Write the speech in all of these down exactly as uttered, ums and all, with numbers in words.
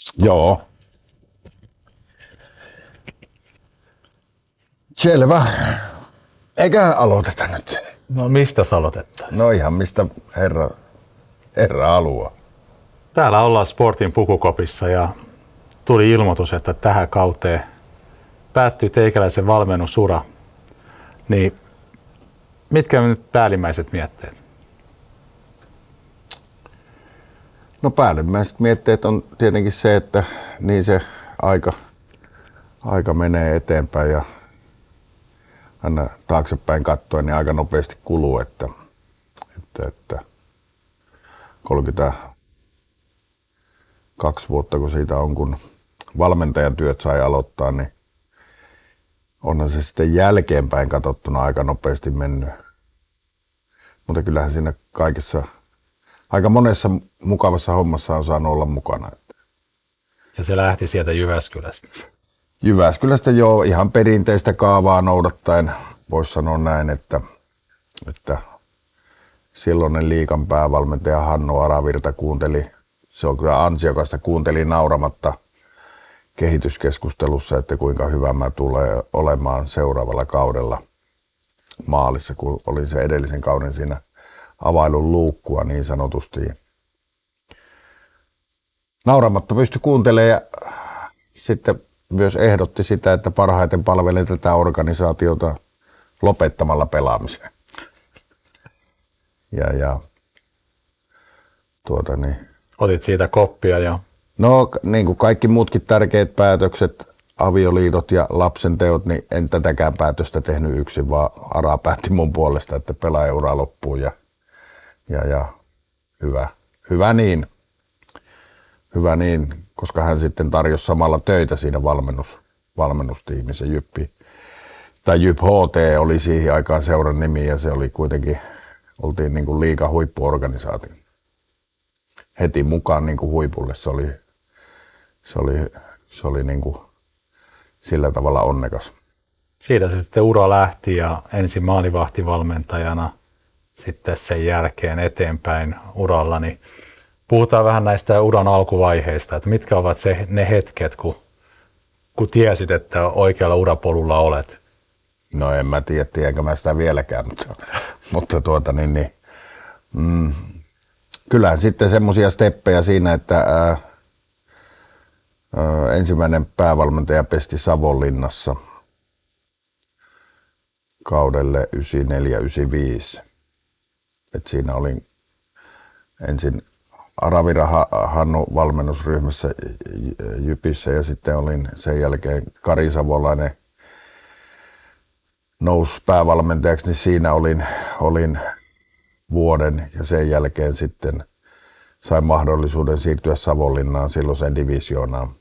Joo. Selvä. Eiköhän aloiteta nyt. No mistä aloitetaan? No ihan mistä herra, herra haluaa. Täällä ollaan Sportin pukukopissa ja tuli ilmoitus, että tähän kauteen päättyy teikäläisen valmennusura. Niin mitkä on nyt päällimmäiset mietteet? No päällimmäiset mietteet on tietenkin se, että niin se aika, aika menee eteenpäin ja aina taaksepäin katsoen niin aika nopeasti kuluu, että, että, että kolmekymmentäkaksi vuotta kun siitä on, kun valmentajan työt sai aloittaa, niin onhan se sitten jälkeenpäin katsottuna aika nopeasti mennyt. Mutta kyllähän siinä kaikessa, aika monessa mukavassa hommassa on saanut olla mukana. Ja se lähti sieltä Jyväskylästä. Jyväskylästä joo, ihan perinteistä kaavaa noudattaen voisi sanoa näin, että, että silloinen liigan päävalmentaja Hannu Aravirta kuunteli, se on kyllä ansiokasta, kuunteli nauramatta kehityskeskustelussa, että kuinka hyvä mä tulee olemaan seuraavalla kaudella maalissa, kun olin se edellisen kauden siinä availun luukkua niin sanotusti. Nauramatta pystyi kuuntelemaan ja sitten myös ehdotti sitä, että parhaiten palvelee tätä organisaatiota lopettamalla pelaamisen. Ja, ja tuota niin. Otit siitä koppia ja... No niin kuin kaikki muutkin tärkeät päätökset, avioliitot ja lapsen teot, niin en tätäkään päätöstä tehnyt yksin, vaan Ara päätti mun puolesta, että pelaajaura loppuu ja, ja, ja hyvä, hyvä niin. Hyvä niin, koska hän sitten tarjosi samalla töitä siinä valmennus, valmennustiimissä. Jyppi, tai Jyp H T oli siihen aikaan seuran nimi ja se oli kuitenkin, oltiin niin kuin liiga huippuorganisaatio. Heti mukaan niin kuin huipulle, se oli, se oli, se oli niin kuin sillä tavalla onnekas. Siitä se sitten ura lähti ja ensin maalivahtivalmentajana, sitten sen jälkeen eteenpäin uralla, niin puhutaan vähän näistä uran alkuvaiheista, että mitkä ovat se, ne hetket, kun, kun tiesit, että oikealla urapolulla olet? No en mä tiedä, tiedänkö mä sitä vieläkään, mutta, mutta tuota niin, niin mm, kyllähän sitten semmoisia steppejä siinä, että ää, ää, ensimmäinen päävalmentaja pesti Savonlinnassa kaudelle yhdeksänkymmentäneljä yhdeksänkymmentäviisi. Et siinä olin ensin Aravira Hannu valmennusryhmässä Jypissä ja sitten olin sen jälkeen Kari Savolainen nousi päävalmentajaksi, niin siinä olin, olin vuoden ja sen jälkeen sitten sain mahdollisuuden siirtyä Savonlinnaan silloiseen divisioonaan.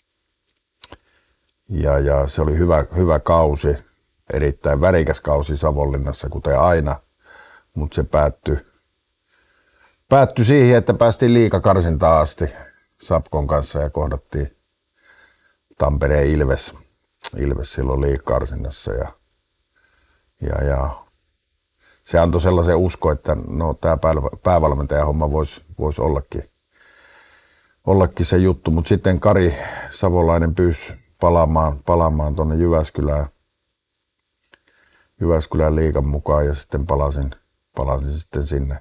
Ja, ja se oli hyvä, hyvä kausi, erittäin värikäs kausi Savonlinnassa kuten aina, mutta se päättyi Päättyi siihen, että päästiin liigakarsintaan asti Sapkon kanssa ja kohdattiin Tampereen Ilves, Ilves silloin liigakarsinnassa. Ja, ja, ja se antoi sellaisen usko, että no, tämä päävalmentajahomma voisi vois ollakin, ollakin se juttu. Mutta sitten Kari Savolainen pyysi palaamaan, palaamaan tuonne Jyväskylään, Jyväskylän liigan mukaan ja sitten palasin, palasin sitten sinne.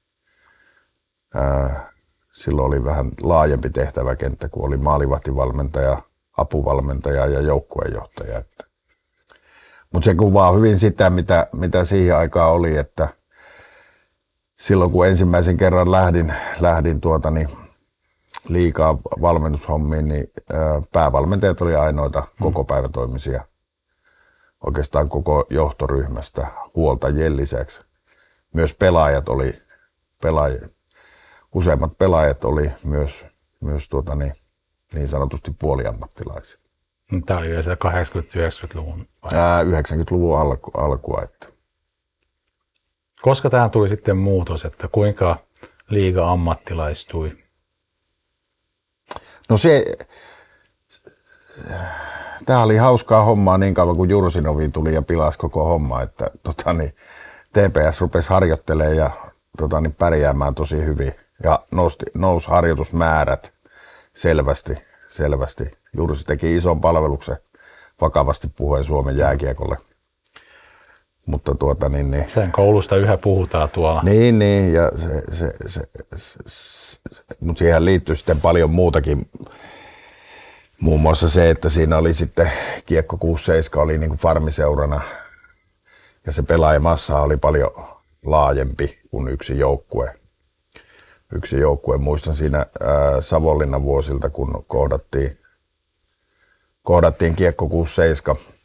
Silloin oli vähän laajempi tehtäväkenttä, kun oli maalivahtivalmentaja, apuvalmentaja ja joukkueenjohtaja. Mutta se kuvaa hyvin sitä, mitä, mitä siihen aikaan oli, että silloin kun ensimmäisen kerran lähdin, lähdin tuota, niin liigaa valmennushommiin, niin päävalmentajat oli ainoita kokopäivätoimisia oikeastaan koko johtoryhmästä huoltajien lisäksi. Myös pelaajat oli pelaajia. Useimmat pelaajat oli myös, myös tuota niin, niin sanotusti puoliammattilaisia. Tämä oli yleensä kahdeksankymmentä-yhdeksänkymmentäluvun? Ää, yhdeksänkymmentäluvun alku, alkua. Että. Koska tähän tuli sitten muutos, että kuinka liiga ammattilaistui? No se, tämä oli hauskaa hommaa niin kauan kuin Jursinoviin tuli ja pilasi koko homma, että tota niin, T P S rupesi harjoittelemaan ja tota niin, pärjäämään tosi hyvin. Ja nosti, nousi harjoitusmäärät selvästi, selvästi. Juuri se teki ison palveluksen vakavasti puhuen Suomen jääkiekolle. Mutta tuota niin, niin sen koulusta yhä puhutaan tuolla. Niin, niin ja se, se, se, se, se, mutta siihen liittyy sitten paljon muutakin. Muun muassa se, että siinä oli sitten Kiekko kuusikymmentäseitsemän oli niin kuin farmiseurana ja se pelaajamassa oli paljon laajempi kuin yksi joukkue. Yksi joukkue. Muistan siinä ää, Savonlinnan vuosilta, kun kohdattiin, kohdattiin Kiekko kuusikymmentäseitsemän.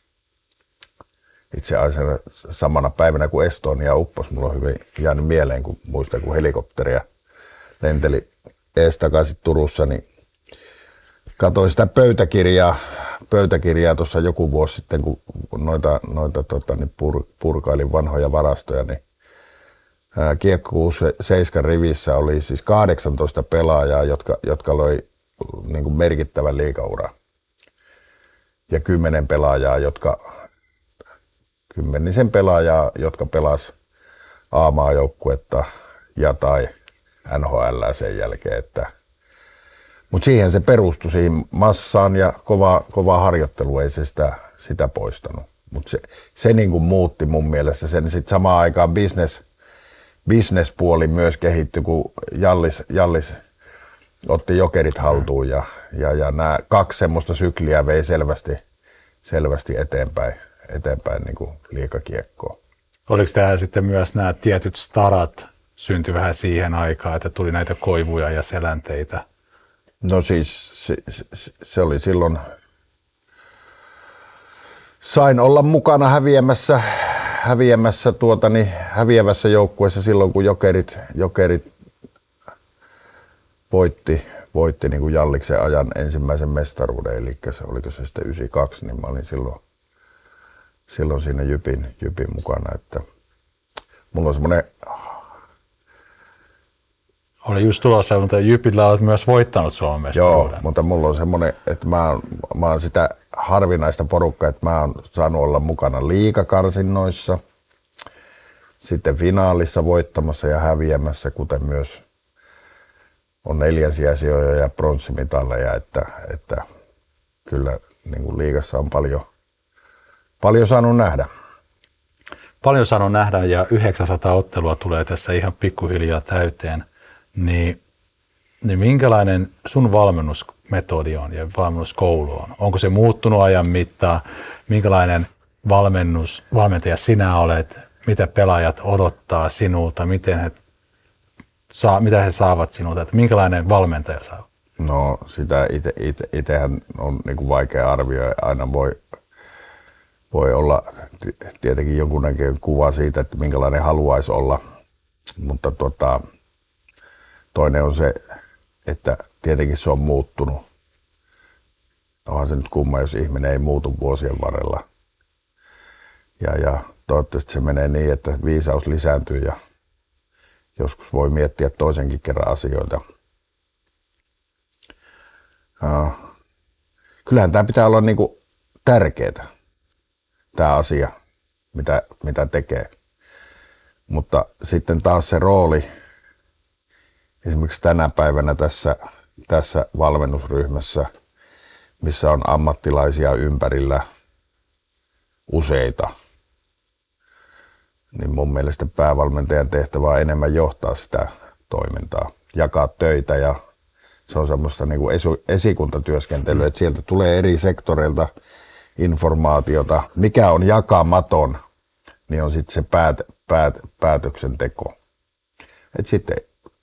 Itse asiassa samana päivänä kuin Estonia upposi, mulla on hyvin jäänyt mieleen, kun muistan, kun helikopteria lenteli ees takaisin Turussa, niin katsoin sitä pöytäkirjaa, pöytäkirjaa tuossa joku vuosi sitten, kun noita, noita tota, niin pur, purkailin vanhoja varastoja, niin ää, Kiekko kuusikymmentäseitsemän rivissä oli siis kahdeksantoista pelaajaa, jotka, jotka loi niin kuin merkittävän liigauran. Ja kymmenen pelaajaa, jotka kymmenisen pelaajaa, jotka pelas A-maajoukkuetta ja tai N H L sen jälkeen. Että mutta siihen se perustui, siihen massaan ja kova, kova harjoittelu ei se sitä, sitä poistanut. Mutta se, se niin kuin muutti mun mielestä sen. Sitten samaan aikaan business, business-puoli myös kehittyi, kun Jallis, Jallis otti Jokerit haltuun ja, ja, ja nämä kaksi semmoista sykliä vei selvästi, selvästi eteenpäin, eteenpäin niin kuin liigakiekkoa. Oliko tämä sitten myös nämä tietyt starat syntyi vähän siihen aikaan, että tuli näitä koivuja ja selänteitä? No siis se, se, se oli silloin, sain olla mukana häviämässä, häviämässä tuotani, häviävässä joukkueessa silloin, kun Jokerit, Jokerit voitti, voitti niin kuin Jalliksen ajan ensimmäisen mestaruuden, eli se, oliko se sitten yhdeksänkymmentäkaksi, niin mä olin silloin, silloin siinä Jypin, Jypin mukana, että mulla on semmoinen. Oli just tulossa, mutta Jypillä olet myös voittanut Suomen mestaruuden. Joo, mutta mulla on semmoinen, että mä oon, mä oon sitä harvinaista porukkaa, että mä oon saanut olla mukana liigakarsinnoissa, sitten finaalissa voittamassa ja häviämässä, kuten myös on neljänsijaisia ja pronssimitaleja, että, että kyllä niin kuin liigassa on paljon, paljon saanut nähdä. Paljon saanut nähdä ja yhdeksänsataa ottelua tulee tässä ihan pikkuhiljaa täyteen. Niin, niin minkälainen sun valmennusmetodi on ja valmennuskoulu on? Onko se muuttunut ajan mittaan? Minkälainen valmennus, valmentaja sinä olet? Mitä pelaajat odottaa sinulta? Miten he, saa, mitä he saavat sinulta? Että minkälainen valmentaja saa? No sitä ite, ite, itehän on niin kuin vaikea arvioida. Aina voi, voi olla tietenkin jonkunnäköinen kuva siitä, että minkälainen haluaisi olla. Mutta tota, toinen on se, että tietenkin se on muuttunut. Onhan se nyt kumma, jos ihminen ei muutu vuosien varrella. Ja, ja toivottavasti se menee niin, että viisaus lisääntyy ja joskus voi miettiä toisenkin kerran asioita. Uh, kyllähän tämä pitää olla niinku tärkeää, tämä asia, mitä, mitä tekee. Mutta sitten taas se rooli, esimerkiksi tänä päivänä tässä, tässä valmennusryhmässä, missä on ammattilaisia ympärillä useita, niin mun mielestä päävalmentajan tehtävä on enemmän johtaa sitä toimintaa, jakaa töitä ja se on semmoista niin kuin esikuntatyöskentelyä, että sieltä tulee eri sektoreilta informaatiota. Mikä on jakamaton, niin on sitten se päät, päät, päätöksenteko. Et sitten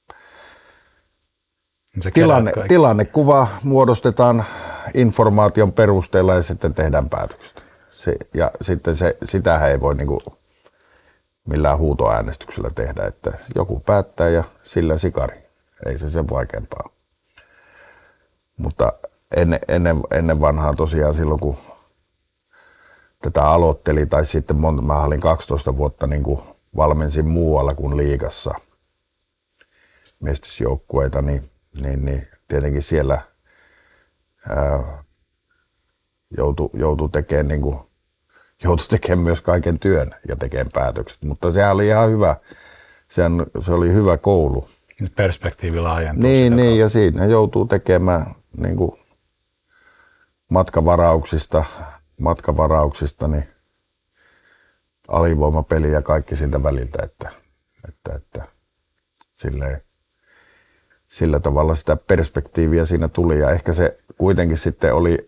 tilanne, tilannekuva muodostetaan informaation perusteella ja sitten tehdään päätökset. Se, ja sitten se, sitähän ei voi niin kuin millään huutoäänestyksellä tehdä, että joku päättää ja sillä sikari. Ei se sen vaikeampaa. Mutta ennen, ennen, ennen vanhaa tosiaan silloin, kun tätä aloitteli, tai sitten monta, mä olin kaksitoista vuotta niin kuin valmensin muualla kuin liigassa mestysjoukkueita, niin, niin, niin tietenkin siellä ää, joutui, joutui tekemään niin kuin, joutui tekemään myös kaiken työn ja tekemään päätökset, mutta sehän oli ihan hyvä, sehän, se oli hyvä koulu. Perspektiivi laajentuu. Niin, niin ja siinä joutuu tekemään niin kuin matkavarauksista, matkavarauksista niin alivoimapeli ja kaikki siltä väliltä, että, että, että silleen, sillä tavalla sitä perspektiiviä siinä tuli ja ehkä se kuitenkin sitten oli,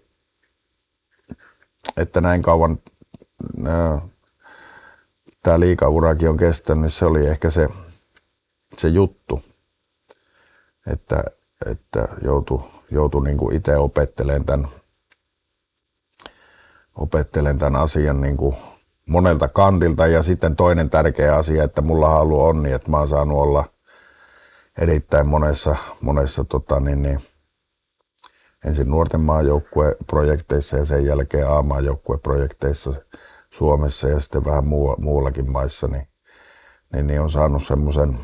että näin kauan tämä liigaurakin on kestänyt, niin se oli ehkä se, se juttu, että, että joutui, joutui niin kuin itse opettelemaan tämän, opettelemaan tämän asian niin kuin monelta kantilta ja sitten toinen tärkeä asia, että mulla on ollut onni, että mä oon saanut olla erittäin monessa, monessa tota, niin, niin, ensin nuorten maajoukkueprojekteissa ja sen jälkeen A-maajoukkueprojekteissa Suomessa ja sitten vähän muu, muuallakin maissa, niin, niin, niin on saanut semmoisen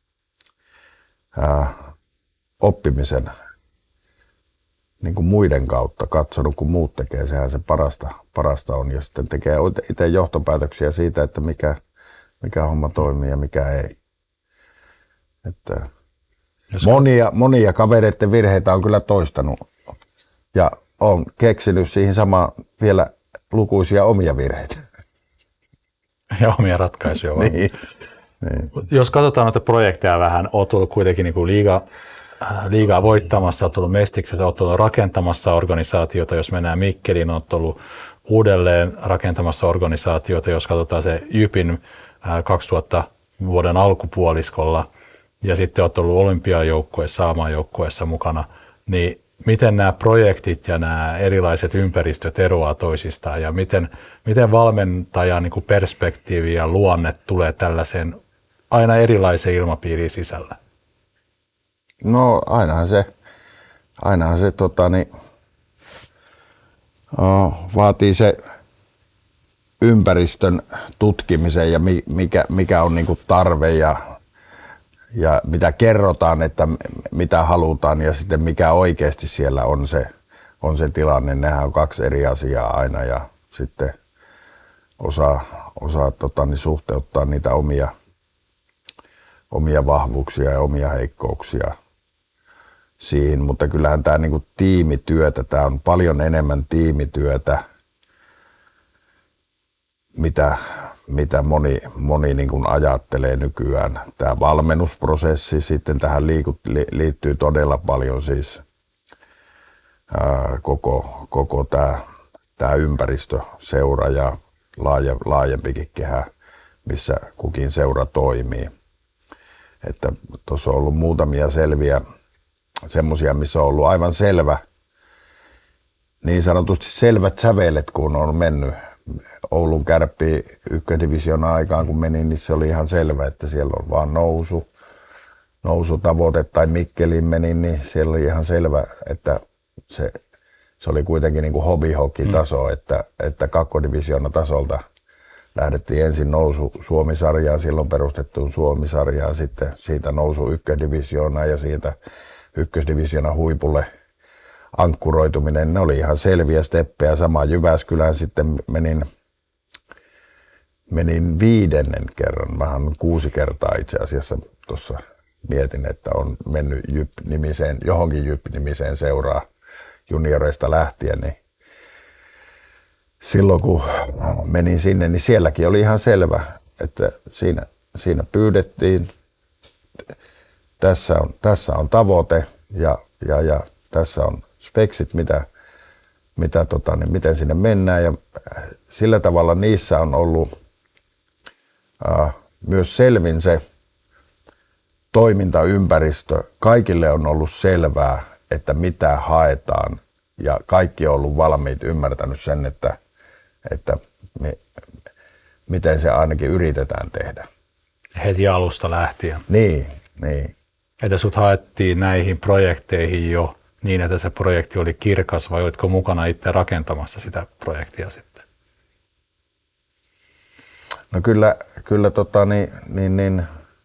oppimisen niin kuin muiden kautta, katsonut kun muut tekee, sehän se parasta, parasta on ja sitten tekee itse johtopäätöksiä siitä, että mikä, mikä homma toimii ja mikä ei. Että monia, monia kavereiden virheitä on kyllä toistanut ja on keksinyt siihen samaan vielä lukuisia omia virheitä. Ja omia ratkaisuja vaan. niin. niin. Jos katsotaan noita projekteja vähän, olet ollut kuitenkin niin kuin liiga, liigaa voittamassa, olet ollut Mestiksessä, olet ollut rakentamassa organisaatiota, jos mennään Mikkeliin, olet ollut uudelleen rakentamassa organisaatiota, jos katsotaan se Jypin kaksituhatta vuoden alkupuoliskolla, ja sitten olet ollut olympiajoukkueessa, A-maajoukkueessa mukana, niin miten nämä projektit ja nämä erilaiset ympäristöt eroaa toisistaan ja miten, miten valmentajan niin kuin perspektiivi ja luonne tulee tällaiseen aina erilaiseen ilmapiiriin sisällä? No ainahan se, ainahan se tota, niin, oh, vaatii se ympäristön tutkimisen ja mikä, mikä on niin kuin tarve ja ja mitä kerrotaan, että mitä halutaan ja sitten mikä oikeasti siellä on se, on se tilanne. Nehän on kaksi eri asiaa aina ja sitten osaa, osaa tota, niin suhteuttaa niitä omia, omia vahvuuksia ja omia heikkouksia siihen. Mutta kyllähän tämä niin kuin tiimityötä, tämä on paljon enemmän tiimityötä, mitä mitä moni, moni niin kuin ajattelee nykyään. Tämä valmennusprosessi sitten tähän liiku, li, liittyy todella paljon siis ää, koko, koko tämä, tämä ympäristö, seura ja laaje, laajempikin kehä, missä kukin seura toimii. Että tuossa on ollut muutamia selviä semmoisia, missä on ollut aivan selvä, niin sanotusti selvät sävelet, kun on mennyt. Oulun Kärppi ykkösdivisioona aikaan, kun menin, niin se oli ihan selvä, että siellä on vaan nousu, nousutavoite. Tai Mikkeliin menin, niin siellä oli ihan selvä, että se, se oli kuitenkin niin kuin hobby-hockey-taso, mm. että, että kakkodivisioona tasolta lähdettiin ensin nousu Suomi-sarjaan, silloin perustettuun Suomi-sarjaan, sitten siitä nousu ykkösdivisioonaan ja siitä ykkösdivisioona huipulle ankkuroituminen, ne oli ihan selviä steppejä. Sama Jyväskylään sitten menin, menin viidennen kerran, vähän kuusi kertaa itse asiassa tuossa mietin, että on mennyt Jyp-nimiseen, johonkin Jyp-nimiseen seuraa junioreista lähtien, niin silloin kun menin sinne, niin sielläkin oli ihan selvä, että siinä, siinä pyydettiin, tässä on, tässä on tavoite ja, ja, ja tässä on speksit, mitä, mitä, tota, niin miten sinne mennään ja sillä tavalla niissä on ollut ää, myös selvin se toimintaympäristö. Kaikille on ollut selvää, että mitä haetaan ja kaikki on ollut valmiit ymmärtänyt sen, että, että me, miten se ainakin yritetään tehdä. Heti alusta lähtien. Niin, niin. Että sut haettiin näihin projekteihin jo niin, että se projekti oli kirkas, vai oletko mukana itse rakentamassa sitä projektia sitten? No kyllä, kyllä tota, niin, niin, niin,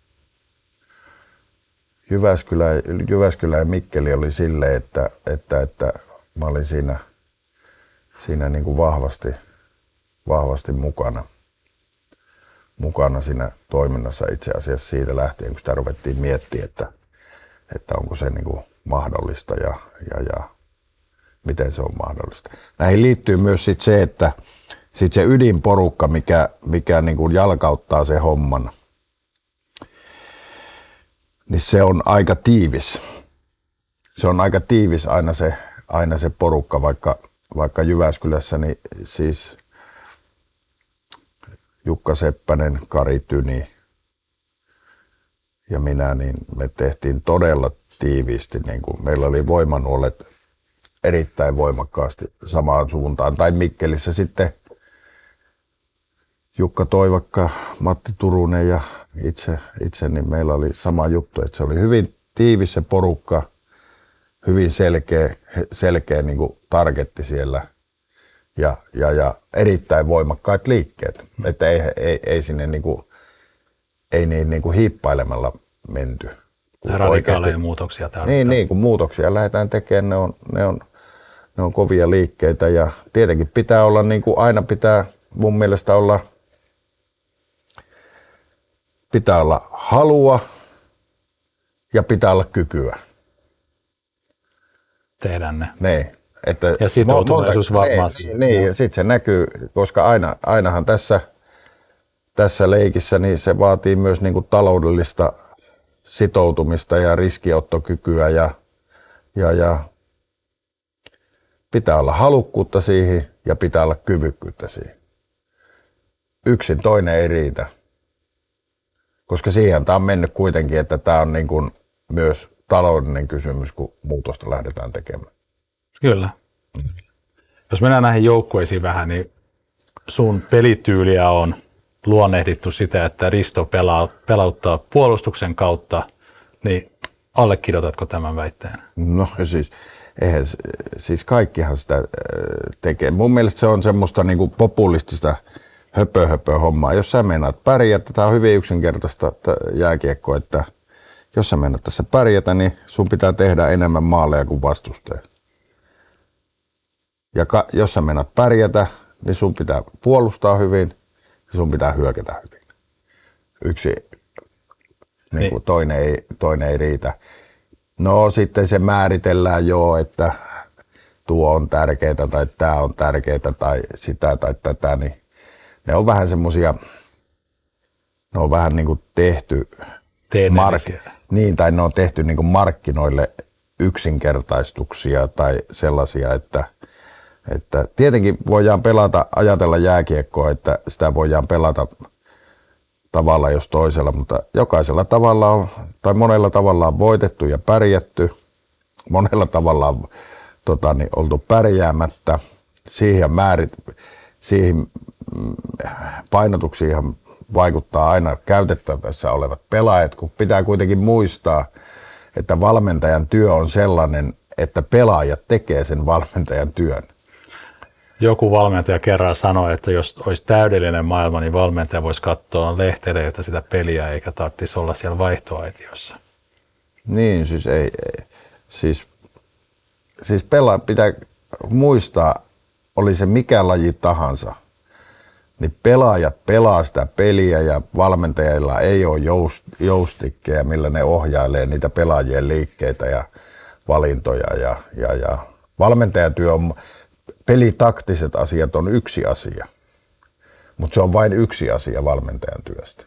Jyväskylä, Jyväskylä ja Mikkeli oli silleen, että, että, että mä olin siinä, siinä niin kuin vahvasti, vahvasti mukana, mukana siinä toiminnassa itse asiassa siitä lähtien, kun sitä ruvettiin miettimään, että, että onko se niin kuin mahdollista ja, ja, ja miten se on mahdollista. Näihin liittyy myös sit se, että sit se ydinporukka, mikä, mikä niin kuin jalkauttaa se homman, niin se on aika tiivis. Se on aika tiivis aina se, aina se porukka, vaikka, vaikka Jyväskylässä niin siis Jukka Seppänen, Kari Tyni ja minä, niin me tehtiin todella tiiviisti. Niin kuin meillä oli voimanuolet erittäin voimakkaasti samaan suuntaan. Tai Mikkelissä sitten Jukka Toivakka, Matti Turunen ja itse, itse niin meillä oli sama juttu. Että se oli hyvin tiivis se porukka, hyvin selkeä, selkeä niin kuin targetti siellä. Ja, ja, ja erittäin voimakkaat liikkeet, että ei, ei, ei sinne niinku, ei niin niinku hiippailemalla menty. Radikaaleja muutoksia tarvitaan. Niin, niin, kun muutoksia lähdetään tekemään, ne on, ne on, ne on kovia liikkeitä ja tietenkin pitää olla, niin kuin aina pitää mun mielestä olla, pitää olla halua ja pitää olla kykyä. Tehdään ne. Niin. Että ja sitoutuneisuus varmaan. Niin, niin ja sitten se näkyy, koska aina, ainahan tässä, tässä leikissä niin se vaatii myös niin kuin taloudellista sitoutumista ja riskiottokykyä ja, ja, ja pitää olla halukkuutta siihen ja pitää olla kyvykkyyttä siihen. Yksin toinen ei riitä, koska siihen tämä on mennyt kuitenkin, että tämä on niin kuin myös taloudellinen kysymys, kun muutosta lähdetään tekemään. Kyllä. Jos mennään näihin joukkueisiin vähän, niin sun pelityyliä on luonnehdittu sitä, että Risto pelaa, pelauttaa puolustuksen kautta, niin allekirjoitatko tämän väitteen? No siis, eihän, siis kaikkihan sitä tekee. Mun mielestä se on semmoista niinku populistista höpö, höpö hommaa. Jos sä meinaat pärjätä, tämä on hyvin yksinkertaista jääkiekkoa, että jos sä meinaat tässä pärjätä, niin sun pitää tehdä enemmän maaleja kuin vastustaja. Ja ka, jos sä meinaat pärjätä, niin sun pitää puolustaa hyvin ja sun pitää hyökätä hyvin. Yksi, niin niin. Kuin toinen, ei, toinen ei riitä. No sitten se määritellään jo, että tuo on tärkeää tai tämä on tärkeää tai sitä tai tätä. Niin ne on vähän semmosia, ne on vähän niin kuin tehty, mark- niin, tai ne on tehty niin kuin markkinoille yksinkertaistuksia tai sellaisia, että Että tietenkin voidaan pelata, ajatella jääkiekkoa, että sitä voidaan pelata tavalla jos toisella, mutta jokaisella tavalla on, tai monella tavalla on voitettu ja pärjätty. Monella tavalla on tota, niin, oltu pärjäämättä. Siihen, määrit, siihen painotuksiin vaikuttaa aina käytettävissä olevat pelaajat, kun pitää kuitenkin muistaa, että valmentajan työ on sellainen, että pelaajat tekee sen valmentajan työn. Joku valmentaja kerran sanoi, että jos olisi täydellinen maailma, niin valmentaja voisi katsoa lehtereiltä sitä peliä eikä tarvitsisi olla siellä vaihtoaitiossa. Niin, siis ei, ei. Siis, siis pelaa, pitää muistaa, oli se mikä laji tahansa, niin pelaajat pelaa sitä peliä ja valmentajilla ei ole joust, joustikkeja, millä ne ohjailee niitä pelaajien liikkeitä ja valintoja. Ja, ja, ja valmentajatyö on, pelitaktiset asiat on yksi asia, mutta se on vain yksi asia valmentajan työstä.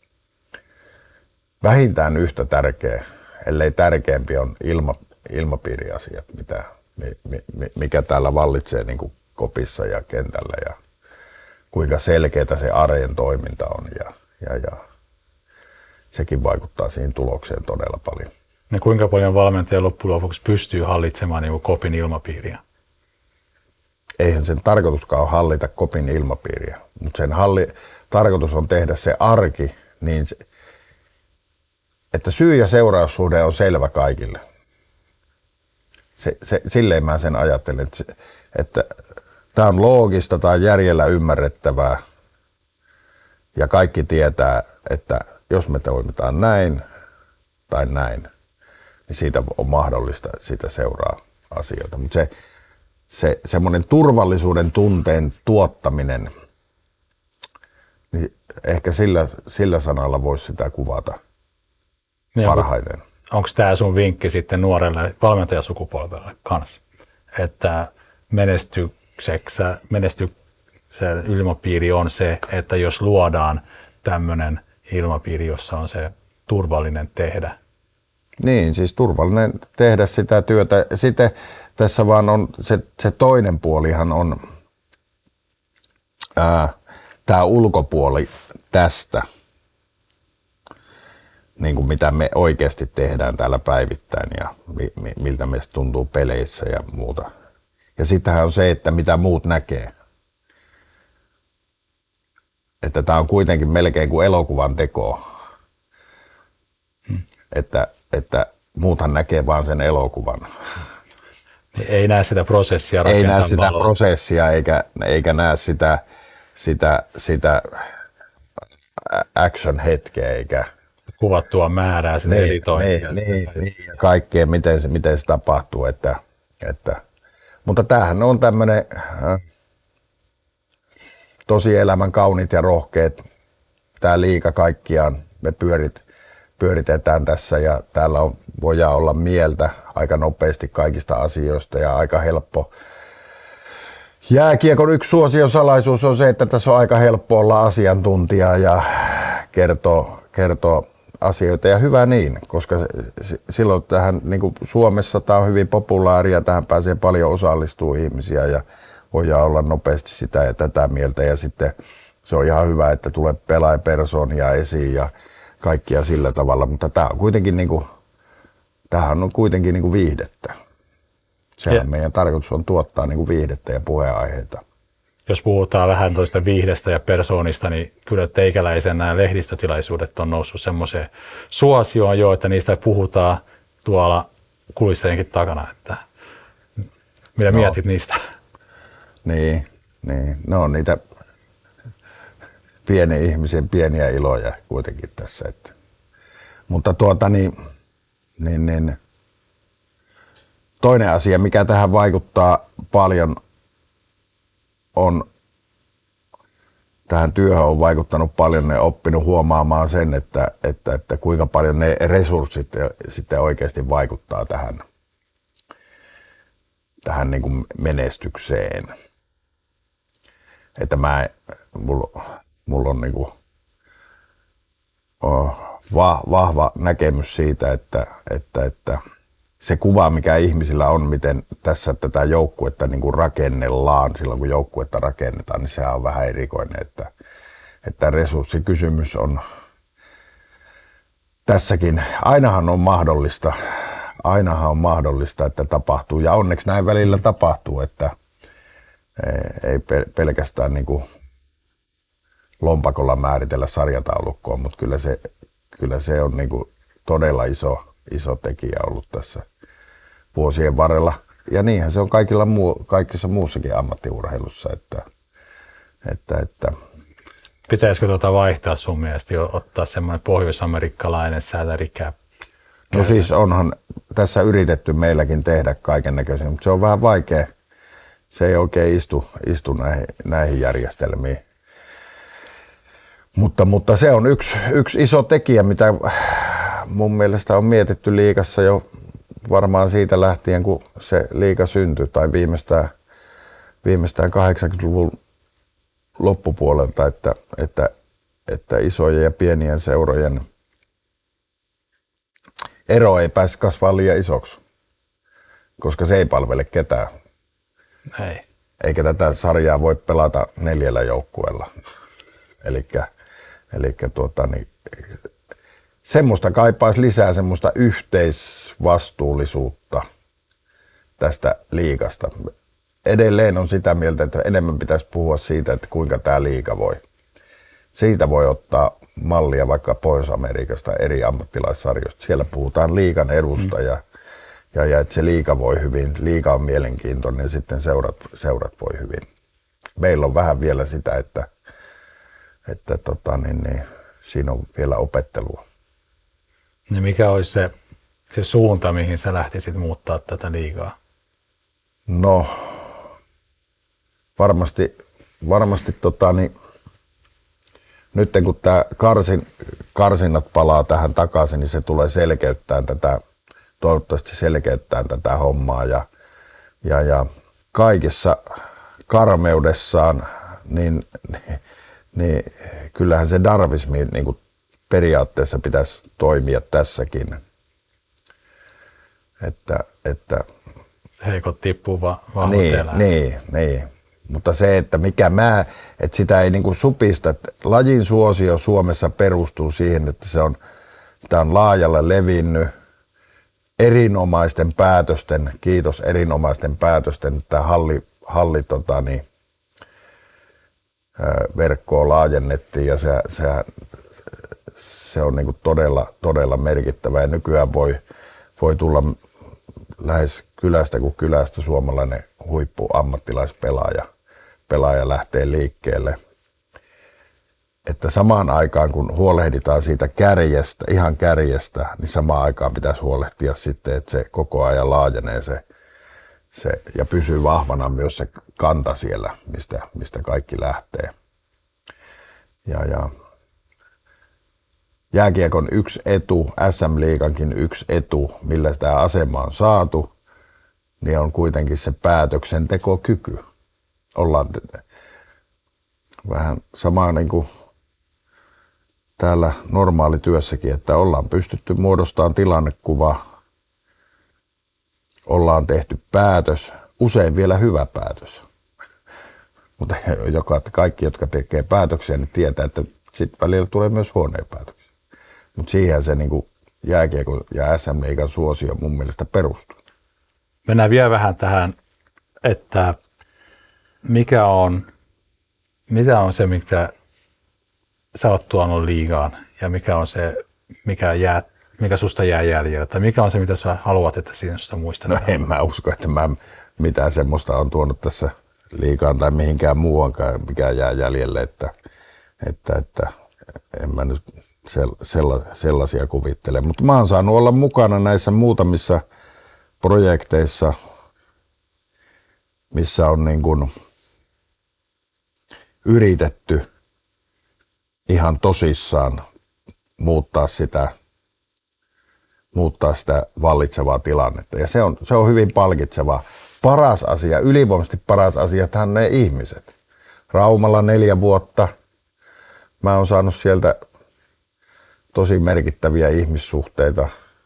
Vähintään yhtä tärkeä, ellei tärkeämpi on ilma, ilmapiiriasiat, mitä, mikä täällä vallitsee niin kuin kopissa ja kentällä ja kuinka selkeätä se arjen toiminta on ja, ja, ja sekin vaikuttaa siihen tulokseen todella paljon. Ja kuinka paljon valmentaja loppujen lopuksi pystyy hallitsemaan niin kuin kopin ilmapiiriä? Eihän sen tarkoituskaan ole hallita kopin ilmapiiriä, mutta sen halli, tarkoitus on tehdä se arki niin, että syy- ja seuraussuhde on selvä kaikille. Se, se, silleen mä sen ajattelen, että, että tämä on loogista tai järjellä ymmärrettävää ja kaikki tietää, että jos me toimitaan näin tai näin, niin siitä on mahdollista, että siitä seuraa asioita. Mutta se, se semmoinen turvallisuuden tunteen tuottaminen, niin ehkä sillä, sillä sanalla voisi sitä kuvata ja parhaiten. Onko tämä sun vinkki sitten nuorelle valmentajasukupolvelle kanssa? että menestykseksä, menestyksen ilmapiiri on se, että jos luodaan tämmöinen ilmapiiri, jossa on se turvallinen tehdä. Niin, siis turvallinen tehdä sitä työtä. Sitten tässä vaan on se, se toinen puolihan on tämä ulkopuoli tästä, niin kuin mitä me oikeasti tehdään täällä päivittäin ja mi, mi, miltä meistä tuntuu peleissä ja muuta. Ja sittenhän on se, että mitä muut näkee. Että tämä on kuitenkin melkein kuin elokuvan teko. Hmm. Että, että muuthan näkee vaan sen elokuvan. Ei näe sitä prosessia. Ei näe sitä valoa. prosessia eikä, eikä näe sitä, sitä, sitä action-hetkeä eikä kuvattua määrää, sitä niin, editointia. Niin, niin, niin, ja kaikkea, miten se, miten se tapahtuu. Että, että. Mutta tämähän on tämmöinen äh, tosielämän kauniit ja rohkeat. Tämä liiga kaikkiaan, me pyörit, pyöritetään tässä ja täällä on, voidaan olla mieltä aika nopeasti kaikista asioista ja aika helppo. Jääkiekon yksi suosion salaisuus on se, että tässä on aika helppo olla asiantuntija ja kertoo, kertoo asioita ja hyvä niin, koska silloin tähän niin kuin Suomessa tämä on hyvin populaaria, tähän pääsee paljon osallistua ihmisiä ja voidaan olla nopeasti sitä ja tätä mieltä ja sitten se on ihan hyvä, että tulee pelaajapersoonia esiin ja kaikkia sillä tavalla, mutta tämä on kuitenkin niin kuin, tämähän on kuitenkin niin kuin viihdettä. Sehän ja meidän tarkoitus on tuottaa niin kuin viihdettä ja puheenaiheita. Jos puhutaan vähän toista viihdestä ja persoonista, niin kyllä teikäläisen nämä lehdistötilaisuudet on noussut semmoiseen suosioon jo, että niistä puhutaan tuolla kulissejenkin takana. Että mitä no. mietit niistä? Niin, niin, no niitä pienen ihmisen pieniä iloja kuitenkin tässä. Että. Mutta tuota niin, niin, niin, toinen asia, mikä tähän vaikuttaa paljon, on, tähän työhön on vaikuttanut paljon, ne oppinut huomaamaan sen, että, että, että kuinka paljon ne resurssit sitten oikeasti vaikuttaa tähän, tähän niin kuin menestykseen. Että mä, mulla, mulla on niin kuin, oh, va, vahva näkemys siitä, että, että, että se kuva, mikä ihmisillä on, miten tässä tätä joukkuetta niin kuin rakennellaan silloin, kun joukkuetta rakennetaan, niin sehän on vähän erikoinen, että, että resurssikysymys on tässäkin. Ainahan on mahdollista, ainahan on mahdollista, että tapahtuu, ja onneksi näin välillä tapahtuu, että ei pelkästään niin kuin lompakolla määritellä sarjataulukkoon, mutta kyllä se, kyllä se on niin kuin todella iso, iso tekijä ollut tässä vuosien varrella. Ja niinhän se on kaikilla muu, kaikissa muussakin ammattiurheilussa. Että, että, että. Pitäisikö tuota vaihtaa sun mielestä jo ottaa semmoinen pohjois-amerikkalainen säätärikää? No siis onhan tässä yritetty meilläkin tehdä kaiken näköisiä, mutta se on vähän vaikea. Se ei oikein istu, istu näihin, näihin järjestelmiin. Mutta, mutta se on yksi, yksi iso tekijä, mitä mun mielestä on mietitty liigassa jo varmaan siitä lähtien, kun se liiga syntyi, tai viimeistään, viimeistään kahdeksankymmentäluvun loppupuolelta, että, että, että isojen ja pienien seurojen ero ei pääsi kasvaa liian isoksi, koska se ei palvele ketään. Ei. Eikä tätä sarjaa voi pelata neljällä joukkueella. Elikkä, elikkä tuota, niin, semmoista kaipaisi lisää semmoista yhteisvastuullisuutta tästä liigasta. Edelleen on sitä mieltä, että enemmän pitäisi puhua siitä, että kuinka tämä liiga voi. Siitä voi ottaa mallia vaikka Pohjois-Amerikasta eri ammattilaissarjoista. Siellä puhutaan liigan edusta mm. ja, ja, ja että se liiga voi hyvin. Liiga on mielenkiintoinen ja sitten seurat, seurat voi hyvin. Meillä on vähän vielä sitä, että, että tota, niin, niin, siinä on vielä opettelua. Niin mikä olisi se, se suunta, mihin sä lähtisit muuttaa tätä liigaa? No, varmasti, varmasti tota, niin, nyt kun tämä karsin, karsinnat palaa tähän takaisin, niin se tulee selkeyttämään tätä, toivottavasti selkeyttämään tätä hommaa ja Ja, ja kaikessa karmeudessaan, niin, niin, niin kyllähän se darwismi niin kuin periaatteessa pitäisi toimia tässäkin. Että, että, Heikot tippuu, va- vahvat niin, elää. niin, niin. Mutta se, että mikä mä, että sitä ei niin kuin supista, että lajin suosio Suomessa perustuu siihen, että se on, tämä on laajalle levinnyt erinomaisten päätösten, kiitos erinomaisten päätösten, että halli, halli tota, niin, verkkoa laajennettiin ja se, se, se on niin kuin todella, todella merkittävä ja nykyään voi, voi tulla lähes kylästä kuin kylästä suomalainen huippuammattilaispelaaja pelaaja lähtee liikkeelle. Että samaan aikaan kun huolehditaan siitä kärjestä, ihan kärjestä, niin samaan aikaan pitäisi huolehtia sitten, että se koko ajan laajenee se, se ja pysyy vahvana myös se kanta siellä, mistä, mistä kaikki lähtee. Ja, ja jääkiekon yksi etu, S M-liigankin yksi etu, millä tämä asema on saatu, niin on kuitenkin se päätöksentekokyky. Ollaan vähän samaa niin kuin täällä normaalityössäkin, että ollaan pystytty muodostamaan tilannekuva, ollaan tehty päätös, usein vielä hyvä päätös. Mutta joka, kaikki, jotka tekee päätöksiä, niin tietää, että sitten välillä tulee myös huonoja päätöksiä. Mutta siihen se niin kuin jääkiekon ja S M-liigan suosio mun mielestä perustuu. Mennään vielä vähän tähän, että mikä on, mitä on se, mikä sä oot tuonut liigaan ja mikä on se, mikä, jää, mikä susta jää jäljellä, tai mikä on se, mitä sä haluat, että sinusta muistetaan? No en mä usko, että mä mitään semmoista on tuonut tässä liigaan tai mihinkään muuankaan, mikä jää jäljelle, että, että, että en mä nyt sellaisia kuvittele. Mutta mä oon saanut olla mukana näissä muutamissa projekteissa, missä on niin kuin yritetty ihan tosissaan muuttaa sitä, muuttaa sitä vallitsevaa tilannetta. Ja se on, se on hyvin palkitseva. Paras asia, ylivoimaisesti paras asia, että on ne ihmiset. Raumalla neljä vuotta. Mä oon saanut sieltä tosi merkittäviä ihmissuhteita.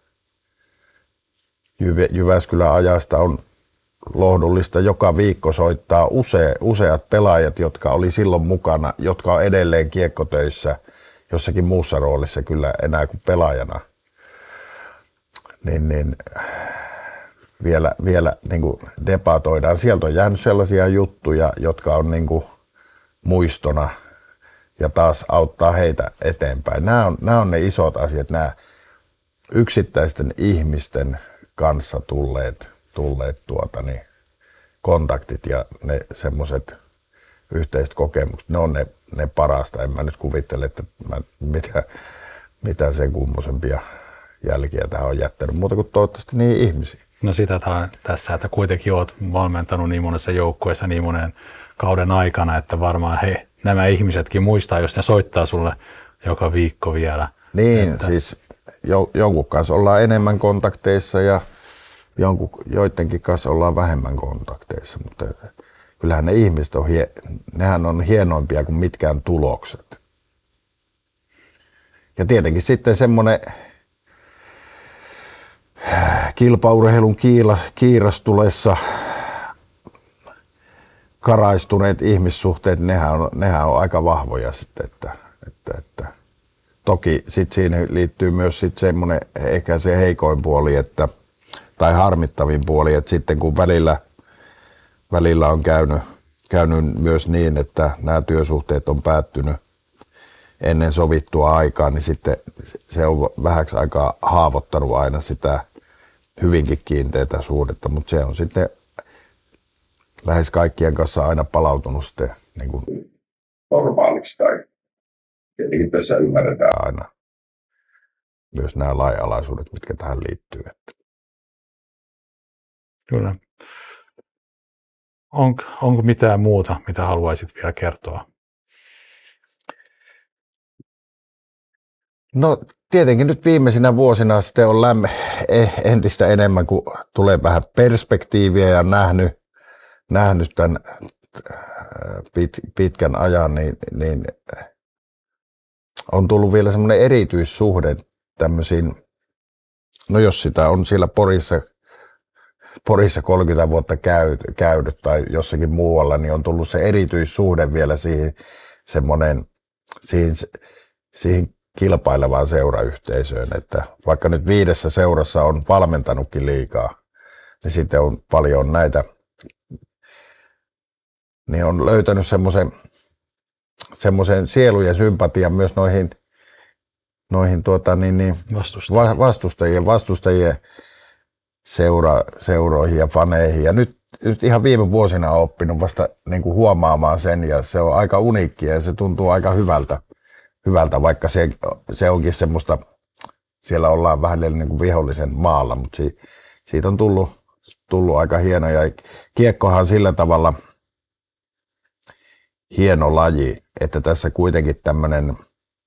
Jyv- Jyväskylän ajasta on lohdullista joka viikko soittaa use, useat pelaajat, jotka oli silloin mukana, jotka on edelleen kiekkotöissä jossakin muussa roolissa kyllä enää kuin pelaajana. Niin, niin vielä, vielä niin kuin debatoidaan. Sieltä on jäänyt sellaisia juttuja, jotka on niin kuin muistona ja taas auttaa heitä eteenpäin. Nämä on, nämä on ne isot asiat, nämä yksittäisten ihmisten kanssa tulleet, tulleet tuota, niin, kontaktit ja ne semmoiset yhteiset kokemukset, ne on ne, ne parasta. En mä nyt kuvittele, että mä, mitä, mitä sen kummosempia jälkiä tähän on jättänyt, muuta kuin toivottavasti niin ihmisiä. No sitä tässä, että kuitenkin olet valmentanut niin monessa joukkueessa niin monen kauden aikana, että varmaan he, nämä ihmisetkin muistaa, jos ne soittaa sulle joka viikko vielä. Niin, että siis jo, jonkun kanssa ollaan enemmän kontakteissa ja jonkun, joidenkin kanssa ollaan vähemmän kontakteissa, mutta kyllähän ne ihmiset on, hie, nehän on hienoimpia kuin mitkään tulokset. Ja tietenkin sitten semmoinen kilpaurheilun kiila, kiirastulessa karaistuneet ihmissuhteet, nehän on, nehän on aika vahvoja sitten, että, että, että toki sit siinä liittyy myös sit semmoinen ehkä se heikoin puoli, että, tai harmittavin puoli, että sitten kun välillä, välillä on käynyt, käynyt myös niin, että nämä työsuhteet on päättynyt ennen sovittua aikaa, niin sitten se on vähäksi aikaa haavoittanut aina sitä hyvinkin kiinteätä suhdetta, mutta se on sitten lähes kaikkien kanssa aina palautunut sitten niin kuin normaaliksi tai tietenkin tässä ymmärretään aina myös nämä lainalaisuudet, mitkä tähän liittyy. Kyllä. On, onko mitään muuta, mitä haluaisit vielä kertoa? No tietenkin nyt viimeisinä vuosina sitten on lämmö, entistä enemmän, kun tulee vähän perspektiiviä ja nähnyt, nähnyt tämän pit, pitkän ajan, niin, niin on tullut vielä semmoinen erityissuhde tämmöisiin, no jos sitä on siellä Porissa, Porissa kolmekymmentä vuotta käy, käynyt tai jossakin muualla, niin on tullut se erityissuhde vielä siihen semmoinen, siihen, siihen kilpailevaan seurayhteisöön, että vaikka nyt viidessä seurassa on valmentanutkin liikaa, niin sitten on paljon näitä, niin on löytänyt semmoisen, semmoisen sielujen sympatian myös noihin, noihin tuota, niin, niin, vastustajien. vastustajien, vastustajien seura, seuroihin ja faneihin. Ja nyt, nyt ihan viime vuosina olen oppinut vasta niin kuin huomaamaan sen, ja se on aika uniikkia ja se tuntuu aika hyvältä. hyvältä, vaikka se, se onkin semmoista, siellä ollaan vähän niin kuin vihollisen maalla, mutta si, siitä on tullut, tullut aika hieno. Ja kiekkohan on sillä tavalla hieno laji, että tässä kuitenkin tämmöinen,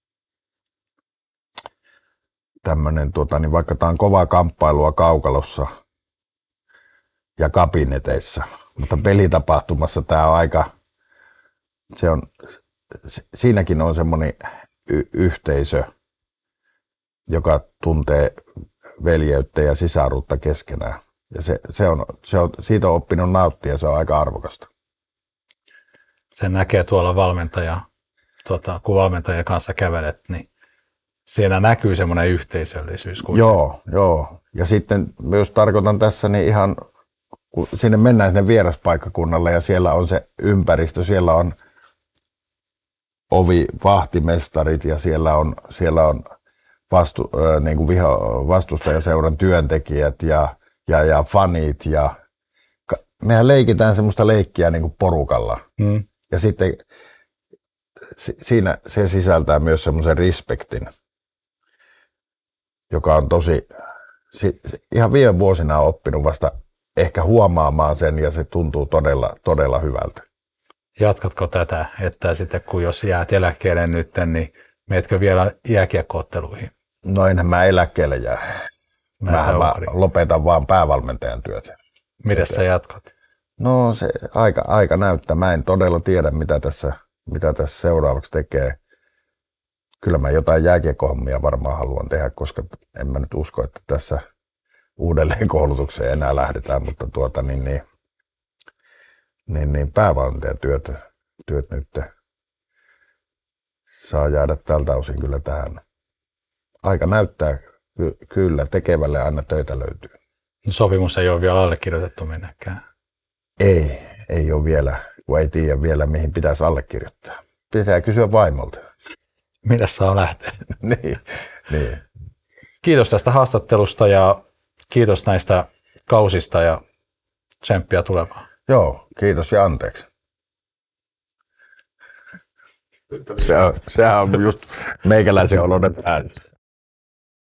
tämmöinen tuota, niin vaikka tämä on kovaa kamppailua kaukalossa ja kabineteissa, mutta pelitapahtumassa tämä on aika, se on, siinäkin on semmoinen y- yhteisö, joka tuntee veljeyttä ja sisaruutta keskenään. Ja se, se on, se on, siitä on oppinut nauttia, se on aika arvokasta. Sen näkee tuolla valmentaja, tuota, kun valmentajan kanssa kävelet, niin siinä näkyy semmoinen yhteisöllisyys. Kuitenkin. Joo, joo. Ja sitten myös tarkoitan tässä, niin ihan kun sinne mennään sinne vieraspaikkakunnalle ja siellä on se ympäristö, siellä on ovi vahtimestarit ja siellä on, siellä on vastu, äh, niin kuin viho, vastustajaseuran työntekijät ja, ja, ja fanit. Ja, mehän leikitään semmoista leikkiä niin kuin porukalla. Mm. Ja sitten si, siinä se sisältää myös semmoisen respektin, joka on tosi, si, ihan viime vuosina on oppinut vasta ehkä huomaamaan sen ja se tuntuu todella, todella hyvältä. Jatkatko tätä, että sitten kun jos jäät eläkkeelle nyt, niin meetkö vielä jääkiekko-otteluihin? No enhän mä eläkkeelle jää. Mä lopetan vaan päävalmentajan työtä. Mites sä jatkot? No se aika, aika näyttää. Mä en todella tiedä, mitä tässä, mitä tässä seuraavaksi tekee. Kyllä mä jotain jääkiekkohommia varmaan haluan tehdä, koska en mä nyt usko, että tässä uudelleen koulutukseen enää lähdetään, mutta tuota niin, niin niin, niin päävalmentajan työt, työt nyt saa jäädä tältä osin kyllä tähän. Aika näyttää ky- kyllä, tekevälle aina töitä löytyy. Sopimus ei ole vielä allekirjoitettu minnekään. Ei, ei ole vielä, kun ei tiedä vielä mihin pitäisi allekirjoittaa. Pitää kysyä vaimolta. Mitäs saa lähteä? niin, niin. Kiitos tästä haastattelusta ja kiitos näistä kausista ja tsemppiä tulevaan. Joo, kiitos ja anteeksi. Se on, sehän on just meikäläisen oloinen päätös.